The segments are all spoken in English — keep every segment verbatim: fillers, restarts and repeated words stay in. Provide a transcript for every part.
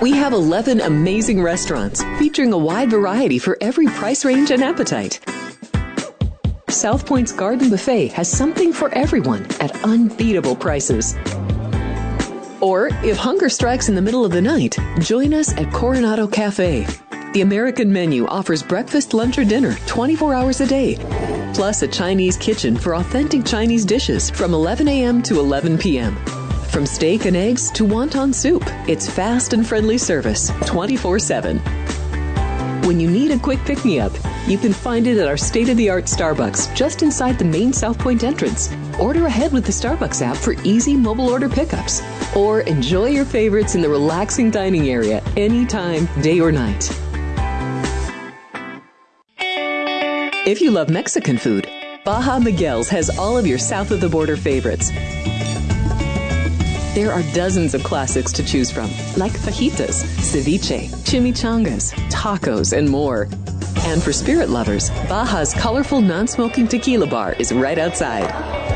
We have eleven amazing restaurants featuring a wide variety for every price range and appetite. South Point's Garden Buffet has something for everyone at unbeatable prices. Or, if hunger strikes in the middle of the night, join us at Coronado Cafe. The American menu offers breakfast, lunch, or dinner twenty-four hours a day, plus a Chinese kitchen for authentic Chinese dishes from eleven a.m. to eleven p.m. From steak and eggs to wonton soup, it's fast and friendly service twenty-four seven. When you need a quick pick-me-up, you can find it at our state-of-the-art Starbucks just inside the main South Point entrance. Order ahead with the Starbucks app for easy mobile order pickups. Or enjoy your favorites in the relaxing dining area anytime, day or night. If you love Mexican food, Baja Miguel's has all of your south-of-the-border favorites. There are dozens of classics to choose from, like fajitas, ceviche, chimichangas, tacos, and more. And for spirit lovers, Baja's colorful non-smoking tequila bar is right outside.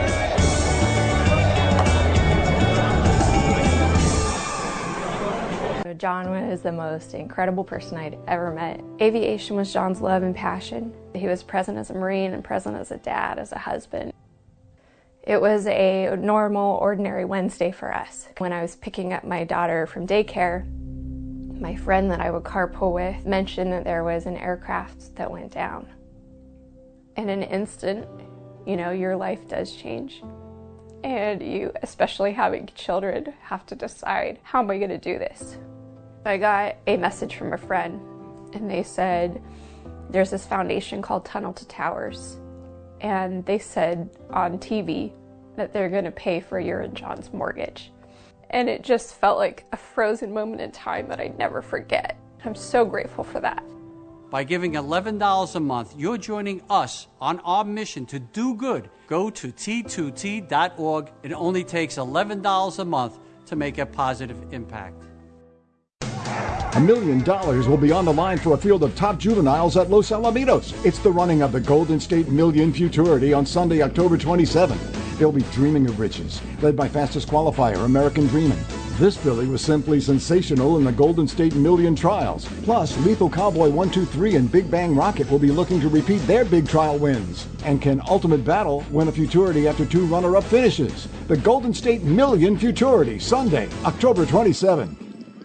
John was the most incredible person I'd ever met. Aviation was John's love and passion. He was present as a Marine and present as a dad, as a husband. It was a normal, ordinary Wednesday for us. When I was picking up my daughter from daycare, my friend that I would carpool with mentioned that there was an aircraft that went down. In an instant, you know, your life does change. And you, especially having children, have to decide, how am I going to do this? I got a message from a friend, and they said, there's this foundation called Tunnel to Towers. And they said on T V that they're going to pay for your and John's mortgage. And it just felt like a frozen moment in time that I'd never forget. I'm so grateful for that. By giving eleven dollars a month, you're joining us on our mission to do good. Go to T two T dot org. It only takes eleven dollars a month to make a positive impact. A million dollars will be on the line for a field of top juveniles at Los Alamitos. It's the running of the Golden State Million Futurity on Sunday, October twenty-seventh. They'll be dreaming of riches, led by fastest qualifier, American Dreamin'. This filly was simply sensational in the Golden State Million trials. Plus, Lethal Cowboy one two three and Big Bang Rocket will be looking to repeat their big trial wins. And can Ultimate Battle win a Futurity after two runner-up finishes? The Golden State Million Futurity, Sunday, October twenty-seventh.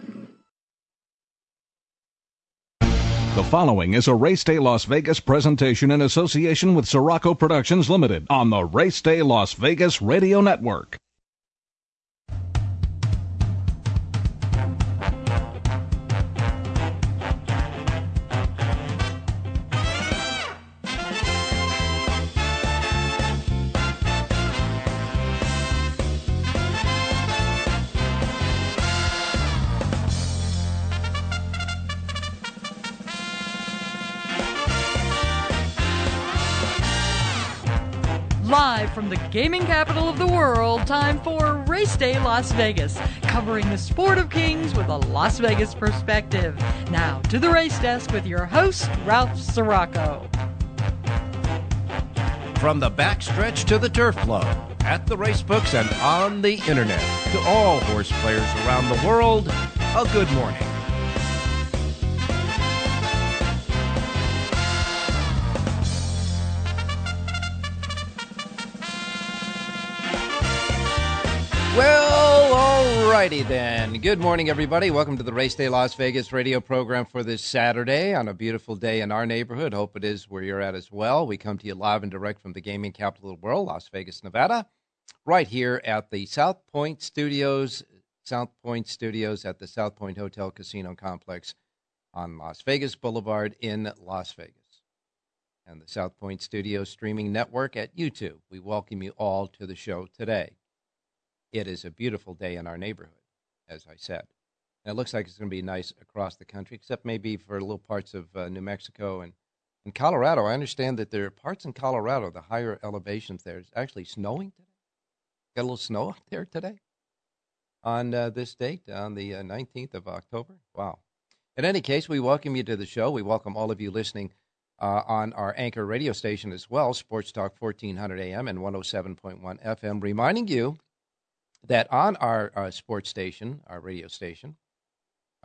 The following is a Race Day Las Vegas presentation in association with Sirocco Productions Limited on the Race Day Las Vegas Radio Network. Live from the gaming capital of the world, time for Race Day Las Vegas, covering the sport of kings with a Las Vegas perspective. Now to the race desk with your host, Ralph Sirocco. From the backstretch to the turf club, at the race books and on the internet, to all horse players around the world, a good morning. Well, alrighty then. Good morning, everybody. Welcome to the Race Day Las Vegas radio program for this Saturday on a beautiful day in our neighborhood. Hope it is where you're at as well. We come to you live and direct from the gaming capital of the world, Las Vegas, Nevada, right here at the South Point Studios, South Point Studios at the South Point Hotel Casino Complex on Las Vegas Boulevard in Las Vegas. And the South Point Studios streaming network at YouTube. We welcome you all to the show today. It is a beautiful day in our neighborhood, as I said. And it looks like it's going to be nice across the country, except maybe for little parts of uh, New Mexico and, and Colorado. I understand that there are parts in Colorado, the higher elevations there, it's actually snowing today. Got a little snow out there today on uh, this date, on the uh, nineteenth of October. Wow. In any case, we welcome you to the show. We welcome all of you listening uh, on our anchor radio station as well, Sports Talk fourteen hundred A M and one oh seven point one F M, reminding you that on our uh, sports station, our radio station,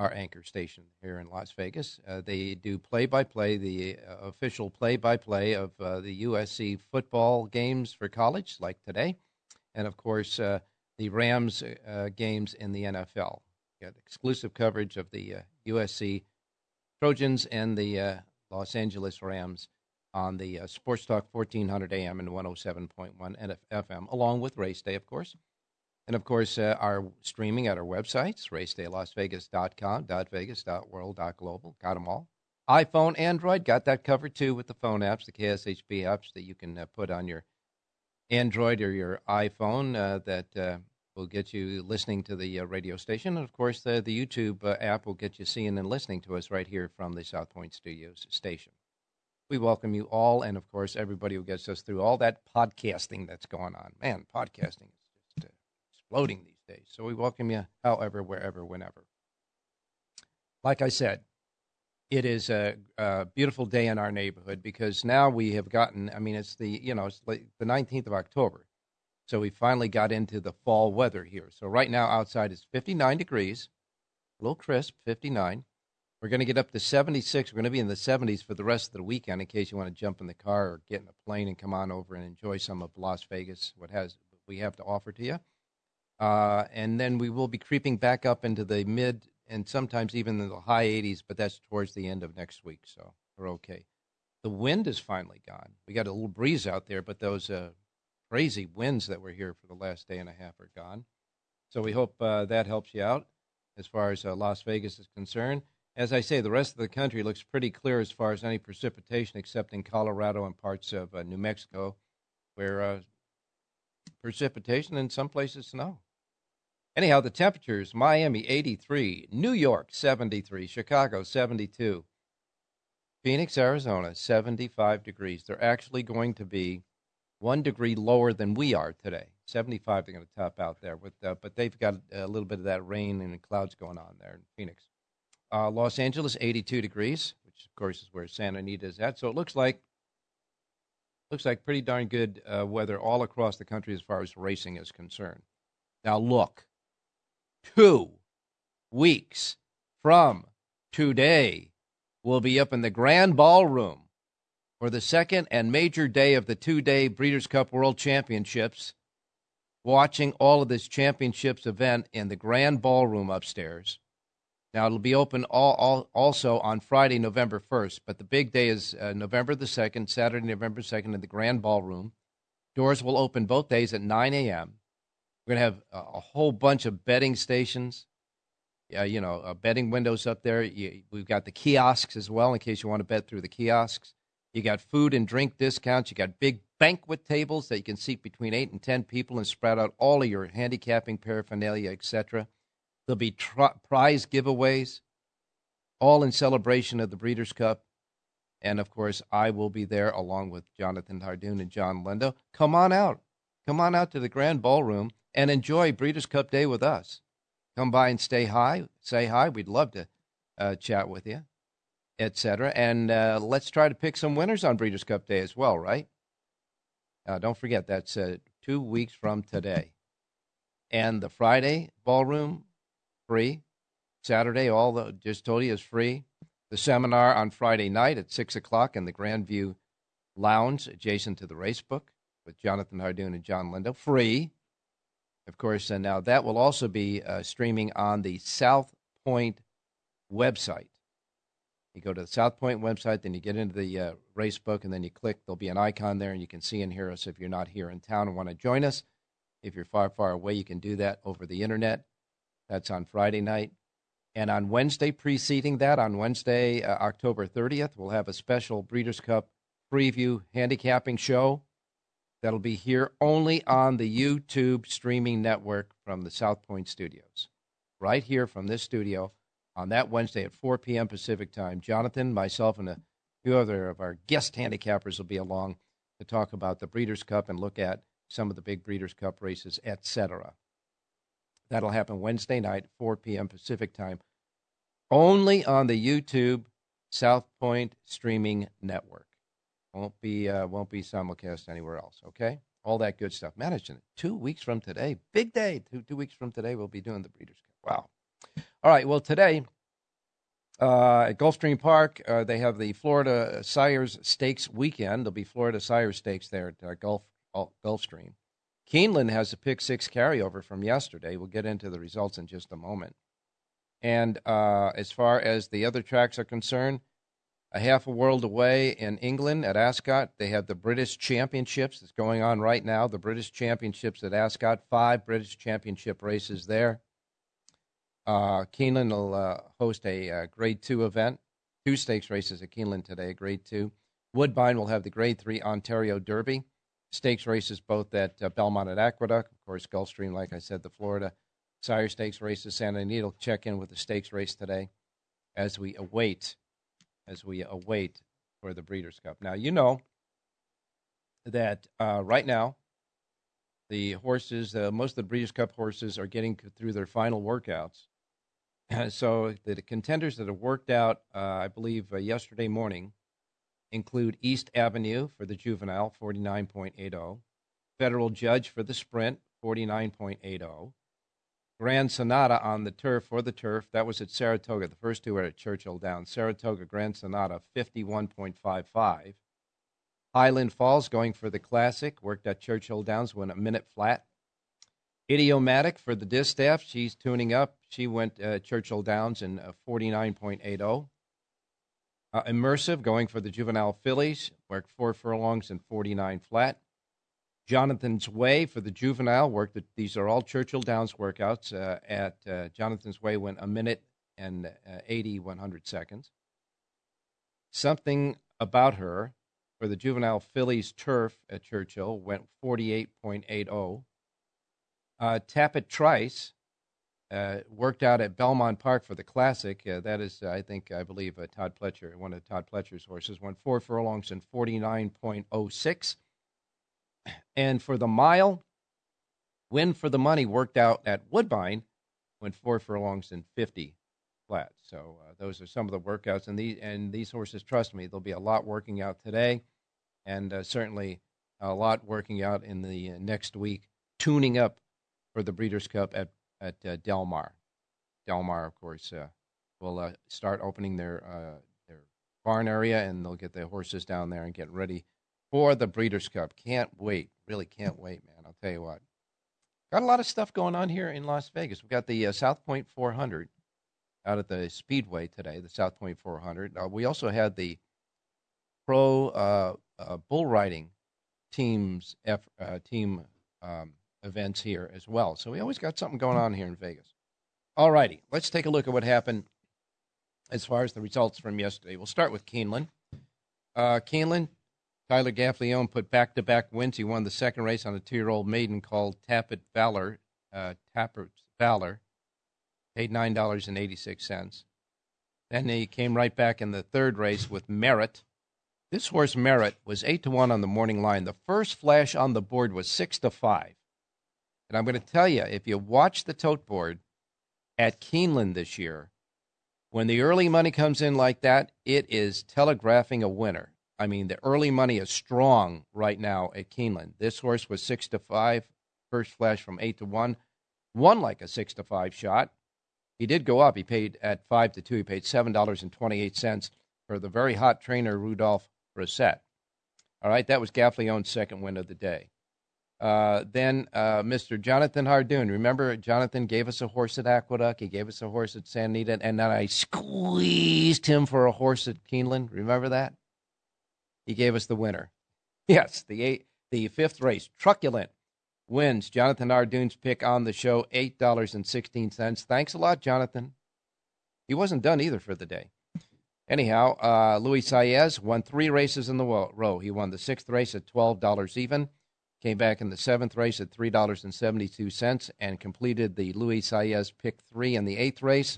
our anchor station here in Las Vegas. Uh, they do play-by-play, the uh, official play-by-play of uh, the U S C football games for college, like today, and, of course, uh, the Rams uh, games in the N F L. Got exclusive coverage of the uh, U S C Trojans and the uh, Los Angeles Rams on the uh, Sports Talk fourteen hundred A M and one oh seven point one F M, along with Race Day, of course. And, of course, uh, our streaming at our websites, race day las vegas dot com, .vegas, .world, .global. Got them all. iPhone, Android, got that covered, too, with the phone apps, the K S H B apps that you can uh, put on your Android or your iPhone uh, that uh, will get you listening to the uh, radio station. And, of course, the, the YouTube uh, app will get you seeing and listening to us right here from the South Point Studios station. We welcome you all, and, of course, everybody who gets us through all that podcasting that's going on. Man, podcasting is just uh, exploding these days. So we welcome you however, wherever, whenever. Like I said, it is a, a beautiful day in our neighborhood because now we have gotten, I mean, it's the, you know, it's like the nineteenth of October. So we finally got into the fall weather here. So right now outside is fifty-nine degrees, a little crisp, fifty-nine. We're going to get up to seventy-six. We're going to be in the seventies for the rest of the weekend in case you want to jump in the car or get in a plane and come on over and enjoy some of Las Vegas, what has we have to offer to you. Uh, and then we will be creeping back up into the mid and sometimes even in the high eighties, but that's towards the end of next week, so we're okay. The wind is finally gone. We got a little breeze out there, but those uh, crazy winds that were here for the last day and a half are gone. So we hope uh, that helps you out as far as uh, Las Vegas is concerned. As I say, the rest of the country looks pretty clear as far as any precipitation, except in Colorado and parts of uh, New Mexico, where uh, precipitation and some places snow. Anyhow, the temperatures, Miami eighty-three, New York seventy-three, Chicago seventy-two, Phoenix, Arizona seventy-five degrees. They're actually going to be one degree lower than we are today. seventy-five they're going to top out there, with, uh, but they've got a little bit of that rain and clouds going on there in Phoenix. Uh, Los Angeles, eighty-two degrees, which, of course, is where Santa Anita is at. So it looks like looks like pretty darn good uh, weather all across the country as far as racing is concerned. Now, look, two weeks from today, we'll be up in the Grand Ballroom for the second and major day of the two-day Breeders' Cup World Championships, watching all of this championships event in the Grand Ballroom upstairs. Now, it'll be open all, all, also on Friday, November first, but the big day is uh, November the second, Saturday, November second, in the Grand Ballroom. Doors will open both days at nine a.m. We're going to have a, a whole bunch of betting stations, uh, you know, uh, betting windows up there. You, we've got the kiosks as well in case you want to bet through the kiosks. You got food and drink discounts. You got big banquet tables that you can seat between eight and ten people and spread out all of your handicapping paraphernalia, et cetera. There'll be tri- prize giveaways, all in celebration of the Breeders' Cup. And, of course, I will be there along with Jonathan Hardoon and John Lindo. Come on out. Come on out to the Grand Ballroom and enjoy Breeders' Cup Day with us. Come by and stay hi, say hi. We'd love to uh, chat with you, et cetera. And uh, let's try to pick some winners on Breeders' Cup Day as well, right? Uh, don't forget, that's uh, two weeks from today. And the Friday Ballroom, free. Saturday, all the just told you, is free. The seminar on Friday night at six o'clock in the Grandview Lounge, adjacent to the race book, with Jonathan Hardoon and John Lindo, free. Of course, and now that will also be uh, streaming on the South Point website. You go to the South Point website, then you get into the uh, race book, and then you click. There'll be an icon there, and you can see and hear us if you're not here in town and want to join us. If you're far, far away, you can do that over the Internet. That's on Friday night. And on Wednesday preceding that, on Wednesday, uh, October thirtieth, we'll have a special Breeders' Cup preview handicapping show that'll be here only on the YouTube streaming network from the South Point Studios. Right here from this studio on that Wednesday at four p.m. Pacific time. Jonathan, myself, and a few other of our guest handicappers will be along to talk about the Breeders' Cup and look at some of the big Breeders' Cup races, et cetera. That'll happen Wednesday night, four p.m. Pacific time, only on the YouTube South Point streaming network. Won't be uh, won't be simulcast anywhere else, okay? All that good stuff. Managing two weeks from today, big day. Two, two weeks from today, we'll be doing the Breeders' Cup. Wow. All right, well, today Uh, at Gulfstream Park, uh, they have the Florida Sires Stakes weekend. There'll be Florida Sires Stakes there at uh, Gulf Gulfstream. Keeneland has a pick six carryover from yesterday. We'll get into the results in just a moment. And uh, as far as the other tracks are concerned, a half a world away in England at Ascot, they have the British Championships that's going on right now. The British Championships at Ascot, five British Championship races there. Uh, Keeneland will uh, host a uh, Grade two event, two stakes races at Keeneland today, Grade two. Woodbine will have the Grade three Ontario Derby. Stakes races both at uh, Belmont at Aqueduct. Of course, Gulfstream, like I said, the Florida Sire Stakes races. Santa Anita will check in with the stakes race today as we await, as we await for the Breeders' Cup. Now, you know that uh, right now, the horses, uh, most of the Breeders' Cup horses are getting through their final workouts. So the contenders that have worked out, uh, I believe, uh, yesterday morning include East Avenue for the Juvenile, forty-nine point eight oh. Federal Judge for the Sprint, forty-nine point eight oh. Grand Sonata on the turf for the turf. That was at Saratoga. The first two were at Churchill Downs. Saratoga Grand Sonata, fifty-one point five five. Highland Falls going for the Classic. Worked at Churchill Downs, went a minute flat. Idiomatic for the Distaff. She's tuning up. She went uh, Churchill Downs in uh, forty-nine point eight oh. Uh, Immersive going for the Juvenile Fillies. Worked four furlongs and forty-nine flat. Jonathan's Way for the Juvenile. Worked at, these are all Churchill Downs workouts. Uh, at uh, Jonathan's Way went a minute and uh, eighty one hundred seconds. Something About Her for the Juvenile Fillies Turf at Churchill went forty-eight point eight oh. Uh, Tappet Trice uh, worked out at Belmont Park for the Classic. Uh, that is, uh, I think, I believe, uh, Todd Pletcher, one of Todd Pletcher's horses, went four furlongs and forty-nine point oh six. And for the mile, Win for the Money worked out at Woodbine, went four furlongs and fifty flat. So uh, those are some of the workouts. And these, and these horses, trust me, there'll be a lot working out today, and uh, certainly a lot working out in the uh, next week, tuning up for the Breeders' Cup at, at uh, Del Mar. Del Mar, of course, uh, will uh, start opening their uh, their barn area, and they'll get the horses down there and get ready for the Breeders' Cup. Can't wait. Really can't wait, man. I'll tell you what. Got a lot of stuff going on here in Las Vegas. We've got the uh, South Point four hundred out at the Speedway today, the South Point four hundred. Uh, we also had the pro uh, uh, bull riding teams, F, uh, team um, events here as well. So we always got something going on here in Vegas. All righty, let's take a look at what happened as far as the results from yesterday. We'll start with Keeneland. Uh, Keeneland, Tyler Gaffalione put back-to-back wins. He won the second race on a two-year-old maiden called Tappet Valor. Uh, Tappet Valor paid nine dollars and eighty-six cents. Then he came right back in the third race with Merit. This horse, Merit, was eight to one on the morning line. The first flash on the board was six to five. And I'm going to tell you, if you watch the tote board at Keeneland this year, when the early money comes in like that, it is telegraphing a winner. I mean, the early money is strong right now at Keeneland. This horse was six to five, first flash from eight to one, won like a six to five shot. He did go up. He paid at five to two. He paid seven dollars and twenty-eight cents for the very hot trainer Rudolph Brissett. All right, that was Gaffalione's second win of the day. Uh, then uh, Mister Jonathan Hardoon. Remember, Jonathan gave us a horse at Aqueduct. He gave us a horse at Santa Anita, and then I squeezed him for a horse at Keeneland. Remember that? He gave us the winner. Yes, the eight, the fifth race, Truculent, wins. Jonathan Hardoon's pick on the show, eight dollars and sixteen cents. Thanks a lot, Jonathan. He wasn't done either for the day. Anyhow, uh, Luis Saez won three races in the row. He won the sixth race at twelve dollars even. Came back in the seventh race at three dollars and seventy-two cents and completed the Luis Saez pick three in the eighth race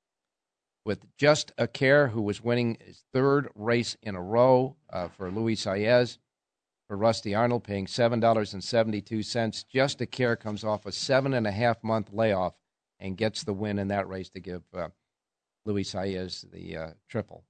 with Just a Care, who was winning his third race in a row uh, for Luis Saez. For Rusty Arnold, paying seven dollars and seventy-two cents. Just a Care comes off a seven and a half month layoff and gets the win in that race to give uh, Luis Saez the uh, triple.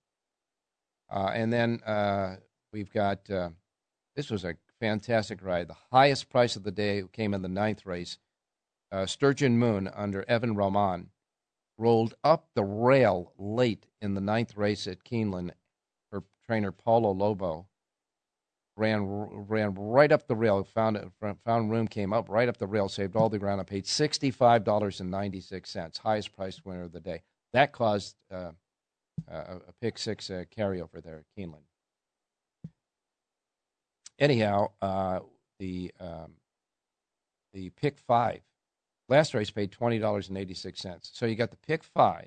Uh, and then uh, we've got, uh, this was a fantastic ride. The highest price of the day came in the ninth race. Uh, Sturgeon Moon under Evan Roman rolled up the rail late in the ninth race at Keeneland. Her trainer, Paulo Lobo, ran ran right up the rail, found found room, came up right up the rail, saved all the ground, and paid sixty-five dollars and ninety-six cents, highest price winner of the day. That caused uh, a, a pick six uh, carryover there at Keeneland. Anyhow, uh, the um, the pick five, last race paid twenty dollars and eighty-six cents. So you got the pick five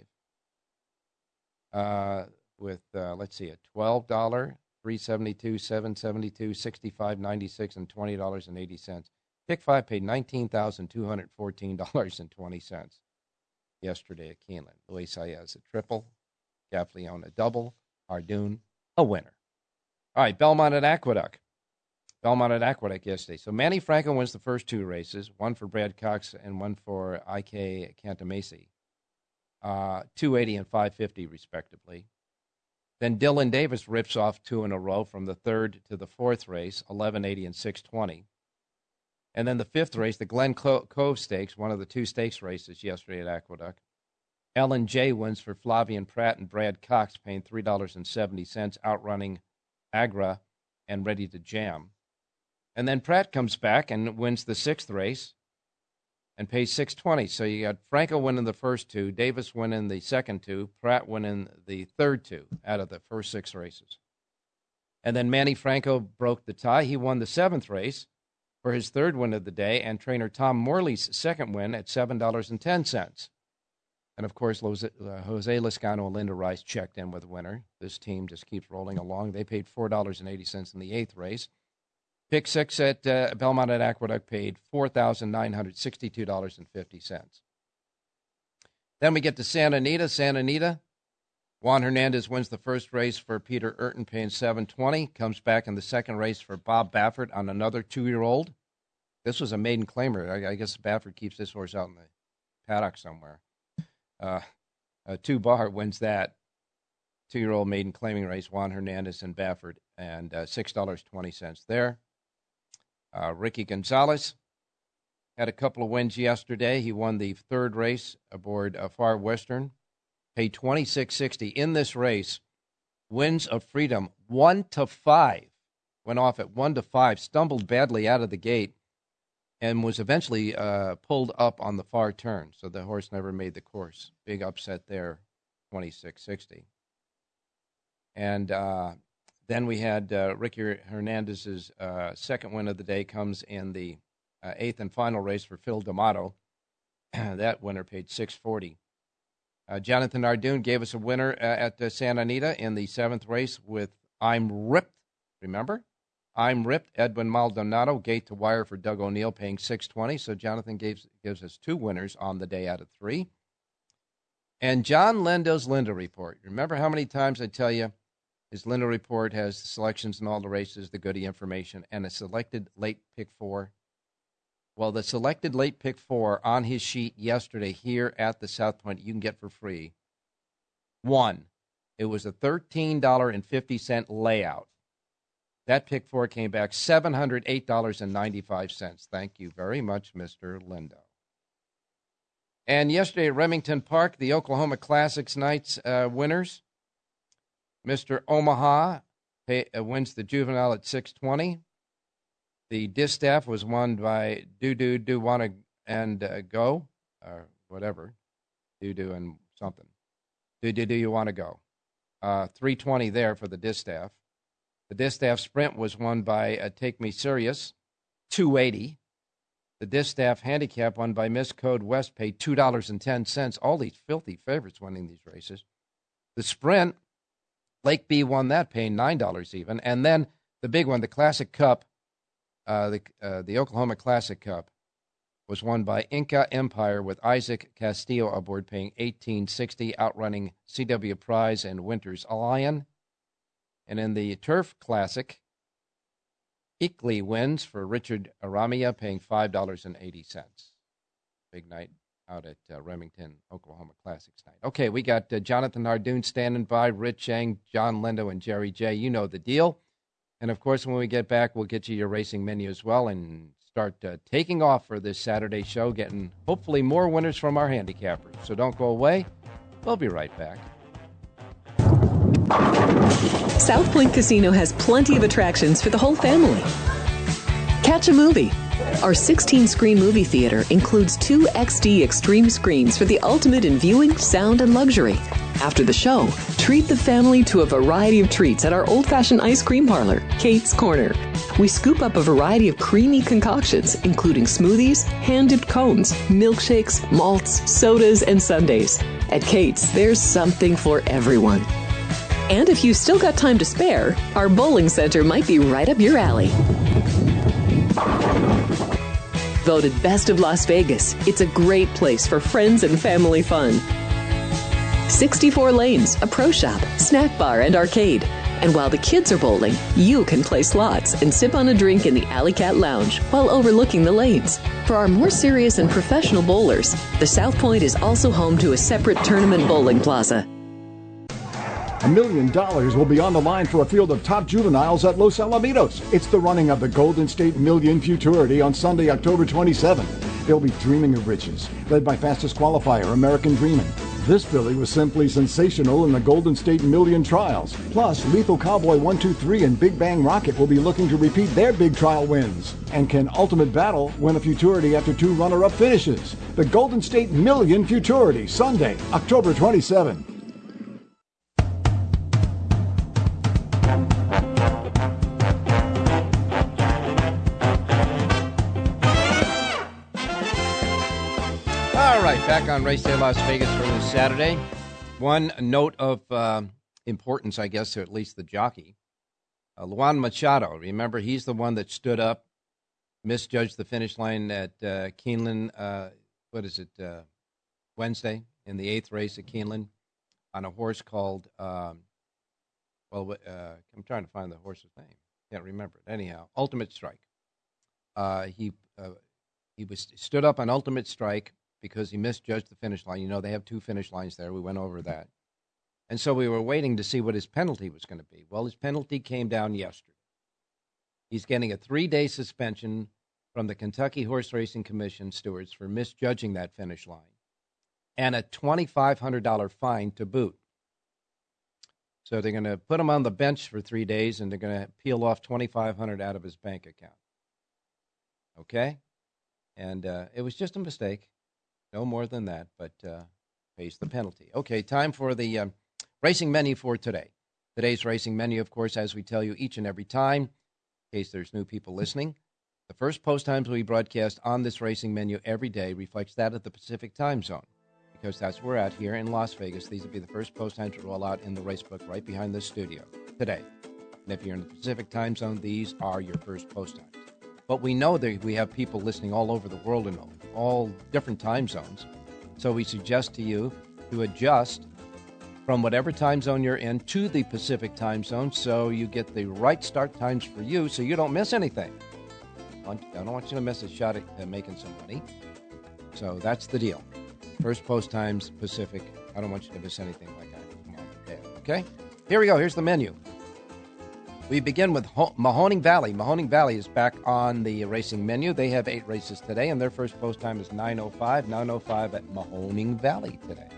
uh, with, uh, let's see, a twelve dollars, three seventy-two, seven seventy-two, sixty-five ninety-six, and twenty dollars and eighty cents. Pick five paid nineteen thousand two hundred fourteen dollars and twenty cents yesterday at Keeneland. Luis Saez a triple, Gaffleone a double, Ardoon a winner. All right, Belmont at Aqueduct. Belmont at Aqueduct yesterday. So Manny Franco wins the first two races, one for Brad Cox and one for I K Cantamesi, uh, two eighty and five fifty respectively. Then Dylan Davis rips off two in a row from the third to the fourth race, eleven eighty and six twenty. And then the fifth race, the Glen Cove Stakes, one of the two stakes races yesterday at Aqueduct. Ellen J wins for Flavian Pratt and Brad Cox, paying three dollars and seventy cents, outrunning Agra and Ready to Jam. And then Pratt comes back and wins the sixth race and pays six twenty. So you got Franco winning the first two, Davis winning the second two, Pratt winning the third two out of the first six races. And then Manny Franco broke the tie. He won the seventh race for his third win of the day, and trainer Tom Morley's second win at seven dollars and ten cents. And, of course, Jose Lezcano and Linda Rice checked in with a winner. This team just keeps rolling along. They paid four dollars and eighty cents in the eighth race. Pick six at uh, Belmont at Aqueduct paid four thousand nine hundred sixty-two dollars and fifty cents. Then we get to Santa Anita. Santa Anita, Juan Hernandez wins the first race for Peter Urton, paying seven twenty. Comes back in the second race for Bob Baffert on another two-year-old. This was a maiden claimer. I, I guess Baffert keeps this horse out in the paddock somewhere. Uh, uh, Two Bar wins that two-year-old maiden claiming race, Juan Hernandez and Baffert, and uh, six dollars and twenty cents there. Uh, Ricky Gonzalez had a couple of wins yesterday. He won the third race aboard uh, Far Western, paid twenty-six sixty in this race. Winds of Freedom, one to five, went off at one to five, stumbled badly out of the gate, and was eventually uh, pulled up on the far turn. So the horse never made the course. Big upset there, twenty-six sixty. And uh, then we had uh, Ricky Hernandez's uh, second win of the day comes in the uh, eighth and final race for Phil D'Amato. That winner paid six forty. Uh, Jonathan Ardoon gave us a winner uh, at uh, Santa Anita in the seventh race with I'm Ripped. Remember? I'm Ripped. Edwin Maldonado, gate to wire for Doug O'Neill, paying six twenty. So Jonathan gives, gives us two winners on the day out of three. And John Lendo's Lindo Report. Remember how many times I tell you his Lindo Report has the selections in all the races, the goodie information, and a selected late pick four? Well, the selected late pick four on his sheet yesterday here at the South Point, you can get for free. One, it was a thirteen dollars and fifty cents layout. That pick four came back seven hundred eight dollars and ninety-five cents. Thank you very much, Mister Lindo. And yesterday at Remington Park, the Oklahoma Classics Nights uh, winners. Mister Omaha pay, uh, wins the juvenile at six twenty. The distaff was won by Do Do Do Wanna and uh, Go, or whatever, Do Do and something. Do Do Do You Wanna Go. Uh, three twenty there for the distaff. The distaff sprint was won by uh, Take Me Serious, two eighty. The distaff handicap won by Miss Code West, paid two dollars and ten cents. All these filthy favorites winning these races. The sprint, Lake B won that, paying nine dollars even. And then the big one, the Classic Cup, uh, the uh, the Oklahoma Classic Cup, was won by Inca Empire with Isaac Castillo aboard, paying eighteen sixty, outrunning C W Prize and Winters Lion. And in the Turf Classic, Eakley wins for Richard Aramia, paying five dollars and eighty cents. Big night out at uh, Remington, Oklahoma Classics night. Okay, we got uh, Jonathan Ardoon standing by, Rich Chang, John Lindo, and Jerry J. You know the deal. And, of course, when we get back, we'll get you your racing menu as well and start uh, taking off for this Saturday show, getting hopefully more winners from our handicappers. So don't go away. We'll be right back. South Point Casino has plenty of attractions for the whole family. Catch a movie. Our sixteen-screen movie theater includes two X D Extreme screens for the ultimate in viewing, sound, and luxury. After the show, treat the family to a variety of treats at our old-fashioned ice cream parlor, Kate's Corner. We scoop up a variety of creamy concoctions, including smoothies, hand-dipped cones, milkshakes, malts, sodas, and sundaes. At Kate's, there's something for everyone. And if you've still got time to spare, our bowling center might be right up your alley. Voted Best of Las Vegas, it's a great place for friends and family fun. sixty-four lanes, a pro shop, snack bar, and arcade. And while the kids are bowling, you can play slots and sip on a drink in the Alley Cat Lounge while overlooking the lanes. For our more serious and professional bowlers, the South Point is also home to a separate tournament bowling plaza. A million dollars will be on the line for a field of top juveniles at Los Alamitos. It's the running of the Golden State Million Futurity on Sunday, October twenty-seventh. They'll be dreaming of riches, led by fastest qualifier, American Dreamin'. This filly was simply sensational in the Golden State Million trials. Plus, Lethal Cowboy one two three and Big Bang Rocket will be looking to repeat their big trial wins. And can Ultimate Battle win a Futurity after two runner-up finishes? The Golden State Million Futurity, Sunday, October twenty-seventh. Back on Race Day Las Vegas for this Saturday. One note of uh, importance, I guess, to at least the jockey. Uh, Luan Machado, remember, he's the one that stood up, misjudged the finish line at uh, Keeneland, uh, what is it, uh, Wednesday, in the eighth race at Keeneland, on a horse called, um, well, uh, I'm trying to find the horse's name. Can't remember it. Anyhow, Ultimate Strike. Uh, he uh, he was stood up on Ultimate Strike because he misjudged the finish line. You know, they have two finish lines there. We went over that. And so we were waiting to see what his penalty was going to be. Well, his penalty came down yesterday. He's getting a three-day suspension from the Kentucky Horse Racing Commission stewards for misjudging that finish line, and a twenty-five hundred dollars fine to boot. So they're going to put him on the bench for three days, and they're going to peel off twenty-five hundred dollars out of his bank account. Okay? And uh, it was just a mistake. No more than that, but uh, pays the penalty. Okay, time for the um, racing menu for today. Today's racing menu, of course, as we tell you each and every time, in case there's new people listening, the first post times we broadcast on this racing menu every day reflects that of the Pacific time zone, because that's where we're at here in Las Vegas. These will be the first post times to roll out in the racebook right behind this studio today. And if you're in the Pacific time zone, these are your first post times. But we know that we have people listening all over the world in all different time zones. So we suggest to you to adjust from whatever time zone you're in to the Pacific time zone so you get the right start times for you so you don't miss anything. I don't want you to miss a shot at uh, making some money. So that's the deal. First post times Pacific. I don't want you to miss anything like I mom and dad. Okay? Here we go. Here's the menu. We begin with Ho- Mahoning Valley. Mahoning Valley is back on the racing menu. They have eight races today, and their first post time is nine oh five. nine oh five at Mahoning Valley today.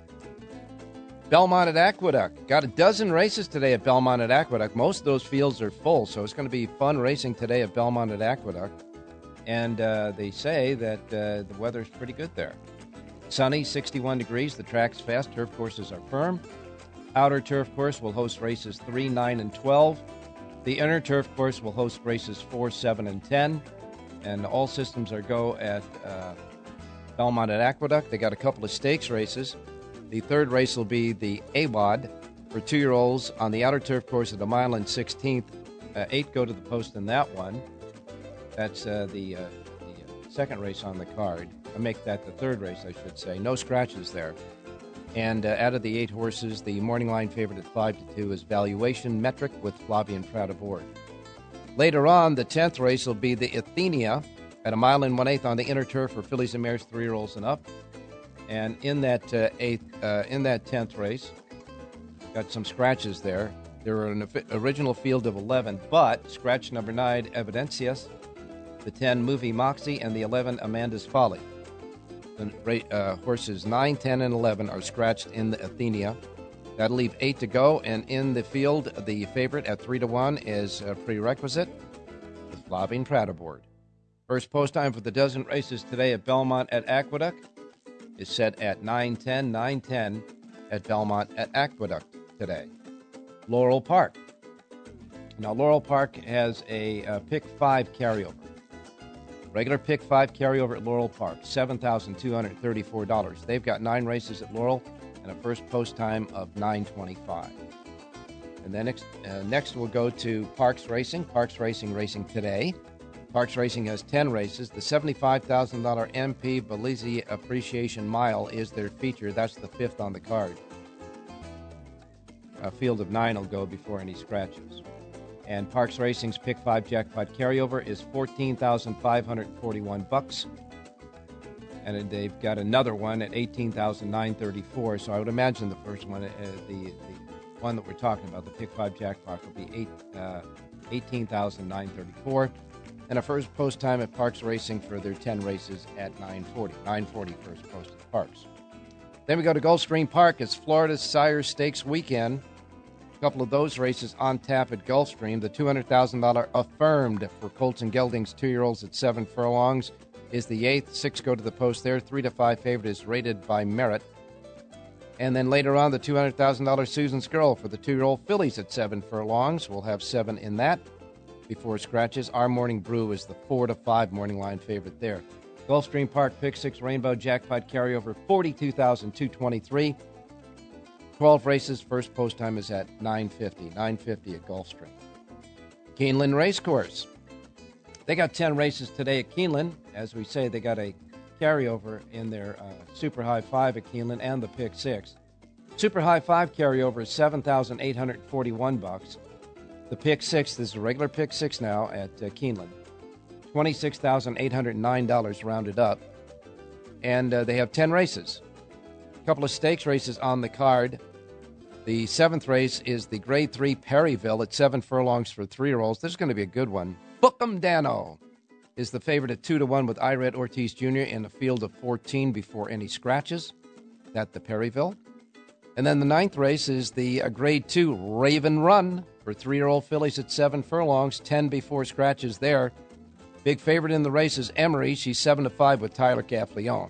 Belmont at Aqueduct. Got a dozen races today at Belmont at Aqueduct. Most of those fields are full, so it's going to be fun racing today at Belmont at Aqueduct. And uh, they say that uh, the weather's pretty good there. Sunny, sixty-one degrees. The track's fast. Turf courses are firm. Outer turf course will host races three, nine, and twelve. The inner turf course will host races four, seven, and ten. And all systems are go at uh, Belmont at Aqueduct. They got a couple of stakes races. The third race will be the A W O D for two-year-olds on the outer turf course at a mile and sixteenth. Uh, eight go to the post in that one. That's uh, the, uh, the uh, second race on the card. I make that the third race, I should say. No scratches there. And uh, out of the eight horses, the morning line favorite at five to two is Valuation Metric with Flavian Pratt aboard. Later on, the tenth race will be the Athenia at a mile and one-eighth on the inner turf for fillies and mares, three-year-olds and up. And in that uh, eighth, uh, in that tenth race, got some scratches there. There were an original field of eleven, but scratch number nine, Evidencias, the ten, Movie Moxie, and the eleven, Amanda's Folly. The uh, horses nine, ten, and eleven are scratched in the Athenia. That'll leave eight to go, and in the field, the favorite at three to one is a prerequisite, the Flavien Prat Award. First post time for the dozen races today at Belmont at Aqueduct is set at nine ten, nine ten at Belmont at Aqueduct today. Laurel Park. Now, Laurel Park has a, a pick five carryover. Regular pick five carryover at Laurel Park, seven thousand two hundred thirty-four dollars. They've got nine races at Laurel and a first post time of nine twenty-five. And then next, uh, next we'll go to Parks Racing. Parks Racing racing today. Parks Racing has ten races. The seventy-five thousand dollars M P Belize Appreciation Mile is their feature. That's the fifth on the card. A field of nine will go before any scratches. And Parks Racing's Pick five Jackpot Carryover is fourteen thousand five hundred forty-one bucks. And they've got another one at eighteen thousand nine hundred thirty-four. So I would imagine the first one, uh, the, the one that we're talking about, the Pick five Jackpot, will be eight, uh, eighteen thousand nine hundred thirty-four. And a first post time at Parks Racing for their ten races at nine forty. nine forty first post at Parks. Then we go to Gulfstream Park. It's Florida's Sire Stakes weekend. A couple of those races on tap at Gulfstream. The two hundred thousand dollars Affirmed for Colts and Geldings two-year-olds at seven furlongs is the eighth. Six go to the post there. Three to five favorite is rated by merit. And then later on, the two hundred thousand dollars Susan Skrull for the two-year-old fillies at seven furlongs. We'll have seven in that before scratches. Our Morning Brew is the four to five morning line favorite there. Gulfstream Park Pick six Rainbow Jackpot Carryover, forty-two thousand two hundred twenty-three dollars. twelve races. First post time is at nine fifty. nine fifty at Gulfstream. Keeneland Racecourse. They got ten races today at Keeneland. As we say, they got a carryover in their uh, Super High Five at Keeneland and the Pick Six. Super High Five carryover is seven thousand eight hundred forty-one bucks. The Pick Six, this is a regular Pick Six now at uh, Keeneland, twenty-six thousand eight hundred nine dollars rounded up. And uh, they have ten races. A couple of stakes races on the card. The seventh race is the Grade three Perryville at seven furlongs for three-year-olds. This is going to be a good one. Bookem Dano is the favorite at two to one with Ired Ortiz Junior in a field of fourteen before any scratches at the Perryville. And then the ninth race is the uh, Grade two Raven Run for three-year-old fillies at seven furlongs, ten before scratches there. Big favorite in the race is Emery. She's seven to five with Tyler Gaffleon.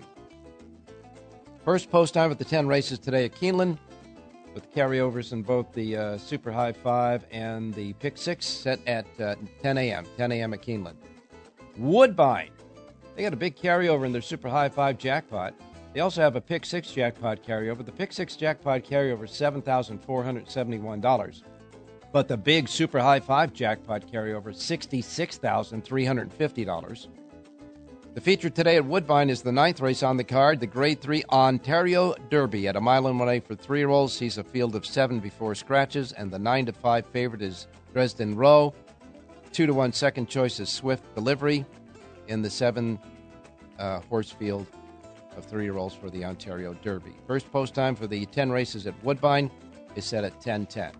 First post time at the ten races today at Keeneland, with carryovers in both the uh, Super High Five and the Pick Six set at uh, ten a.m. ten a.m. at Keeneland. Woodbine. They got a big carryover in their Super High Five jackpot. They also have a Pick Six jackpot carryover. The Pick Six jackpot carryover is seven thousand four hundred seventy-one dollars. But the big Super High Five jackpot carryover is sixty-six thousand three hundred fifty dollars. The feature today at Woodbine is the ninth race on the card, the Grade three Ontario Derby at a mile and one eighth for three-year-olds. Sees a field of seven before scratches, and the nine to five favorite is Dresden Row. two to one second choice is Swift Delivery in the seven uh, horse field of three-year-olds for the Ontario Derby. First post time for the ten races at Woodbine is set at ten ten.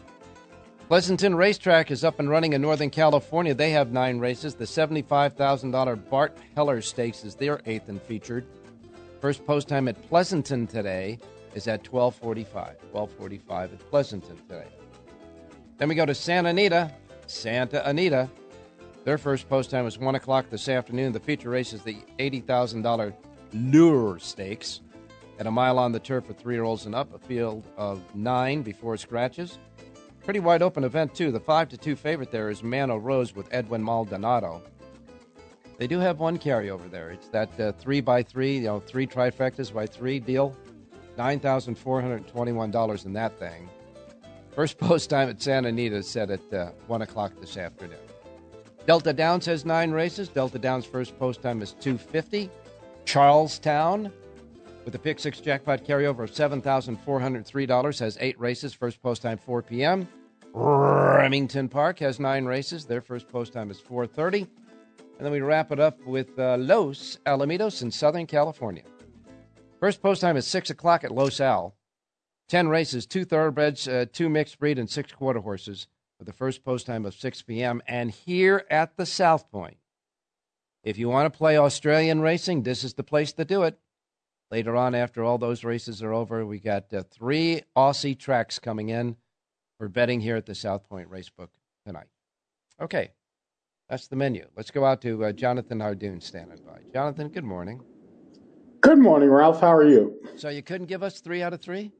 Pleasanton Racetrack is up and running in Northern California. They have nine races. The seventy-five thousand dollars Bart Heller Stakes is their eighth and featured. First post time at Pleasanton today is at twelve forty-five. twelve forty-five at Pleasanton today. Then we go to Santa Anita. Santa Anita. Their first post time is one o'clock this afternoon. The feature race is the eighty thousand dollars Lure Stakes at a mile on the turf for three-year-olds and up, a field of nine before scratches. Pretty wide open event, too. The five to two favorite there is Mano Rose with Edwin Maldonado. They do have one carryover there. It's that uh, three by three, you know, three trifectas by three deal. nine thousand four hundred twenty-one dollars in that thing. First post time at Santa Anita is set at uh, one o'clock this afternoon. Delta Downs has nine races. Delta Downs' first post time is two fifty. Charlestown, with a Pick Six jackpot carryover of seven thousand four hundred three dollars, has eight races. First post time four p.m. Remington Park has nine races. Their first post time is four thirty. And then we wrap it up with uh, Los Alamitos in Southern California. First post time is six o'clock at Los Al. Ten races, two thoroughbreds, uh, two mixed breed, and six quarter horses with the first post time of six p.m. And here at the South Point, if you want to play Australian racing, this is the place to do it. Later on, after all those races are over, we got uh, three Aussie tracks coming in for betting here at the South Point Racebook tonight. Okay, that's the menu. Let's go out to uh, Jonathan Hardoon standing by. Jonathan, good morning. Good morning, Ralph. How are you? So you couldn't give us three out of three?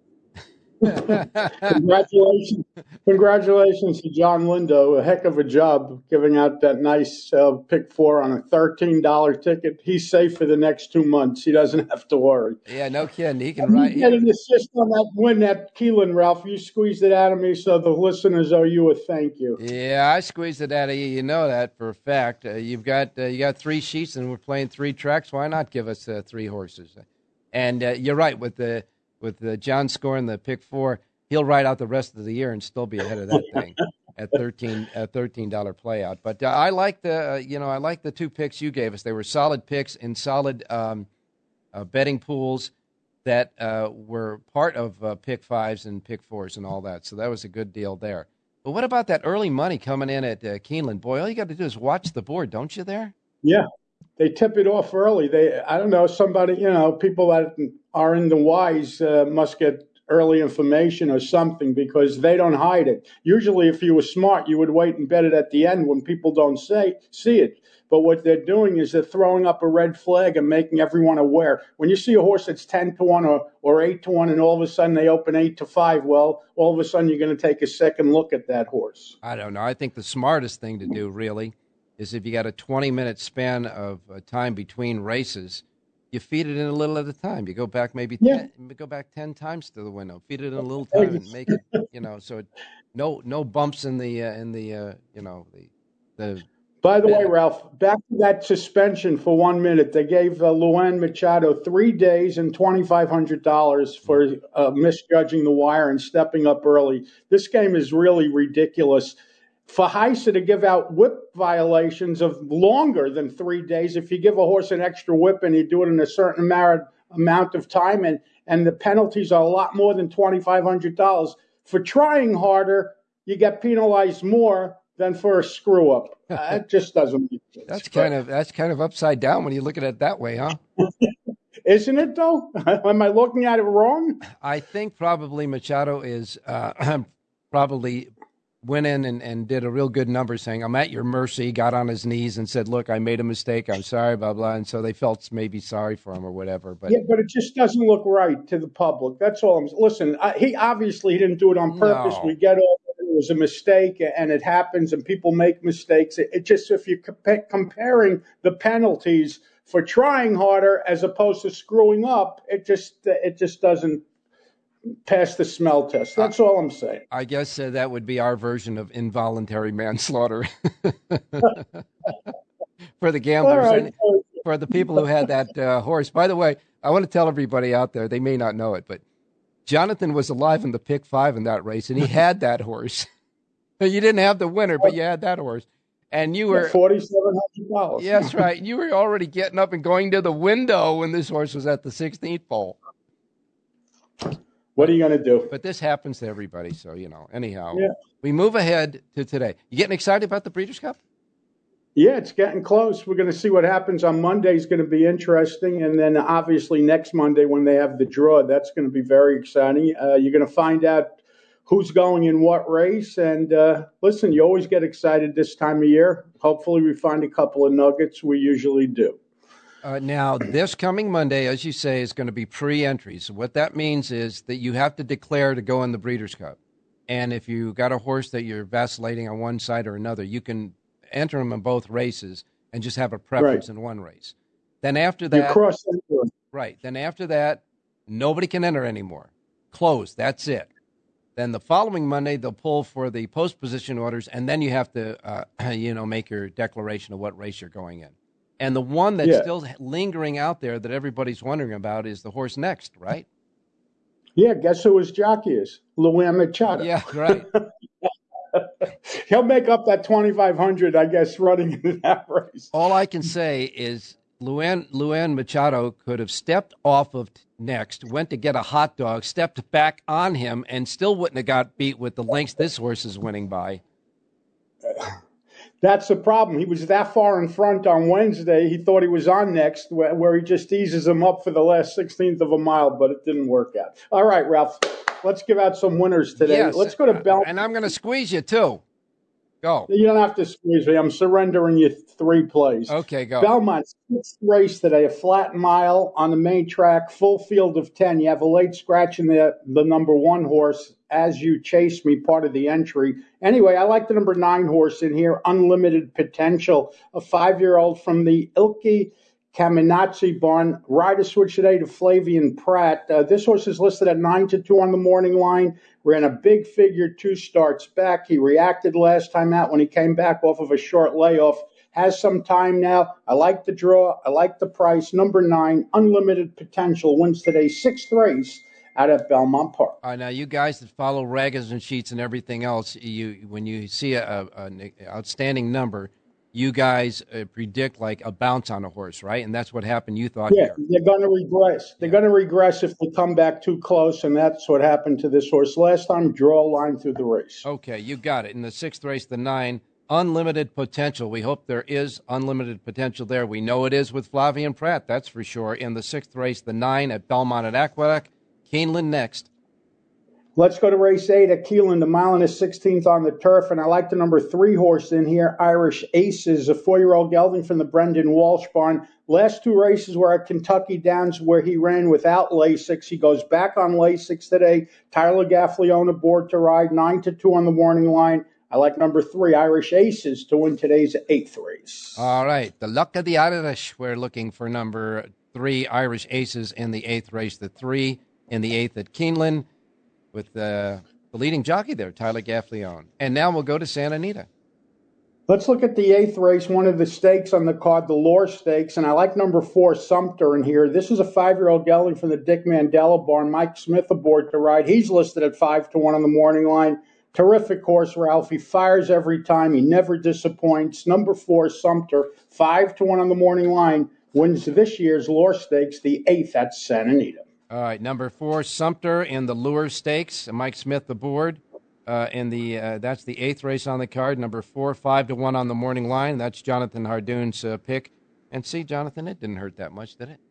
Congratulations. Congratulations to John Lindo. A heck of a job giving out that nice uh, pick four on a thirteen dollars ticket. He's safe for the next two months. He doesn't have to worry. Yeah, no kidding. He can ride. You get an assist on that win at Keelan, Ralph. You squeezed it out of me, so the listeners owe you a thank you. Yeah, I squeezed it out of you. You know that for a fact. Uh, you've got uh, you got three sheets, and we're playing three tracks. Why not give us uh, three horses? And uh, you're right with the with the John scoring the pick four. He'll ride out the rest of the year and still be ahead of that thing at thirteen at thirteen dollar playout. But uh, I like the uh, you know I like the two picks you gave us. They were solid picks in solid um, uh, betting pools that uh, were part of uh, pick fives and pick fours and all that. So that was a good deal there. But what about that early money coming in at uh, Keeneland? Boy, all you got to do is watch the board, don't you? There. Yeah, they tip it off early. They I don't know somebody you know people that are in the wise uh, must get early information or something because they don't hide it. Usually if you were smart, you would wait and bet it at the end when people don't say see it. But what they're doing is they're throwing up a red flag and making everyone aware. When you see a horse that's ten to one or, or eight to one and all of a sudden they open eight to five, well, all of a sudden you're going to take a second look at that horse. I don't know. I think the smartest thing to do really is if you got a twenty-minute span of uh, time between races, you feed it in a little at a time. You go back maybe yeah. ten, go back ten times to the window. Feed it in a little time and make it, you know, so it, no no bumps in the uh, in the uh, you know the the. By the way, Ralph, back to that suspension for one minute. They gave uh, Luan Machado three days and twenty-five hundred dollars for uh, misjudging the wire and stepping up early. This game is really ridiculous. For Heisa to give out whip violations of longer than three days, if you give a horse an extra whip and you do it in a certain amount of time, and, and the penalties are a lot more than twenty-five hundred dollars. For trying harder, you get penalized more than for a screw up. Uh, it just doesn't make sense. That's kind of that's kind of upside down when you look at it that way, huh? Isn't it though? Am I looking at it wrong? I think probably Machado is uh, probably went in and, and did a real good number saying, I'm at your mercy, got on his knees and said, look, I made a mistake. I'm sorry, blah, blah. And so they felt maybe sorry for him or whatever. But yeah, but it just doesn't look right to the public. That's all I'm Listen, I, he obviously didn't do it on purpose. No. We get all it was a mistake and it happens and people make mistakes. It, it just, if you're compa- comparing the penalties for trying harder as opposed to screwing up, it just, it just doesn't pass the smell test. That's all I'm saying. I guess uh, that would be our version of involuntary manslaughter for the gamblers right. and for the people who had that uh, horse. By the way, I want to tell everybody out there, they may not know it, but Jonathan was alive in the pick five in that race, and he had that horse. You didn't have the winner, but you had that horse. And you were forty-seven hundred dollars. Yes, right. You were already getting up and going to the window when this horse was at the sixteenth pole. What are you going to do? But this happens to everybody, so, you know, anyhow. Yeah. We move ahead to today. You getting excited about the Breeders' Cup? Yeah, it's getting close. We're going to see what happens on Monday. Is going to be interesting. And then obviously next Monday when they have the draw, that's going to be very exciting. Uh, you're going to find out who's going in what race. And uh, listen, you always get excited this time of year. Hopefully we find a couple of nuggets. We usually do. Uh, now, this coming Monday, as you say, is going to be pre-entries. What that means is that you have to declare to go in the Breeders' Cup. And if you got a horse that you're vacillating on one side or another, you can enter them in both races and just have a preference right. in one race. Then after that, you cross right. Then after that, nobody can enter anymore. Closed. That's it. Then the following Monday, they'll pull for the post position orders, and then you have to, uh, you know, make your declaration of what race you're going in. And the one that's yeah. still lingering out there that everybody's wondering about is the horse next, right? Yeah, guess who his jockey is? Luan Machado. Yeah, right. He'll make up that twenty-five hundred, I guess, running into that race. All I can say is Luan, Luan Machado could have stepped off of next, went to get a hot dog, stepped back on him, and still wouldn't have got beat with the lengths this horse is winning by. That's the problem. He was that far in front on Wednesday. He thought he was on next, where, where he just eases him up for the last sixteenth of a mile, but it didn't work out. All right, Ralph, let's give out some winners today. Yes, let's go to Belmont. And I'm going to squeeze you, too. Go. You don't have to squeeze me. I'm surrendering you three plays. Okay, go. Belmont, sixth race today, a flat mile on the main track, full field of ten. You have a late scratch in the, the number one horse, As You Chase Me, part of the entry. Anyway, I like the number nine horse in here, Unlimited Potential, a five-year-old from the Ilke Caminazzi barn. Rider switch today to Flavian Pratt. Uh, this horse is listed at nine to two on the morning line. Ran a big figure two starts back. He reacted last time out when he came back off of a short layoff. Has some time now. I like the draw. I like the price. Number nine, Unlimited Potential, wins today's sixth race out at Belmont Park. All right, now you guys that follow raggers and sheets and everything else, you when you see a, a, an outstanding number, you guys uh, predict like a bounce on a horse, right? And that's what happened. You thought, yeah, here. they're going to regress. They're going to regress if they come back too close, and that's what happened to this horse last time. Draw a line through the race. Okay, you got it. In the sixth race, the nine, Unlimited Potential. We hope there is unlimited potential there. We know it is with Flavian Pratt, that's for sure. In the sixth race, the nine at Belmont at Aqueduct. Keeneland next. Let's go to race eight at Keeneland, a mile and a sixteenth on the turf. And I like the number three horse in here, Irish Aces, a four-year-old gelding from the Brendan Walsh barn. Last two races were at Kentucky Downs, where he ran without Lasix. He goes back on Lasix today. Tyler Gaffleone aboard to ride, nine to two on the warning line. I like number three, Irish Aces, to win today's eighth race. All right, the luck of the Irish. We're looking for number three, Irish Aces, in the eighth race. The three in the eighth at Keeneland, with uh, the leading jockey there, Tyler Gaffleone. And now we'll go to Santa Anita. Let's look at the eighth race, one of the stakes on the card, the Lore Stakes, and I like number four, Sumter, in here. This is a five-year-old gelding from the Dick Mandela barn. Mike Smith aboard to ride. He's listed at five to one on the morning line. Terrific horse, Ralph. He fires every time. He never disappoints. Number four, Sumter, five to one on the morning line, wins this year's Lore Stakes, the eighth at Santa Anita. All right, number four, Sumter in the Lure Stakes. Mike Smith aboard. Uh, in the uh, that's the eighth race on the card. Number four, five to one on the morning line. That's Jonathan Hardoon's uh, pick. And see, Jonathan, it didn't hurt that much, did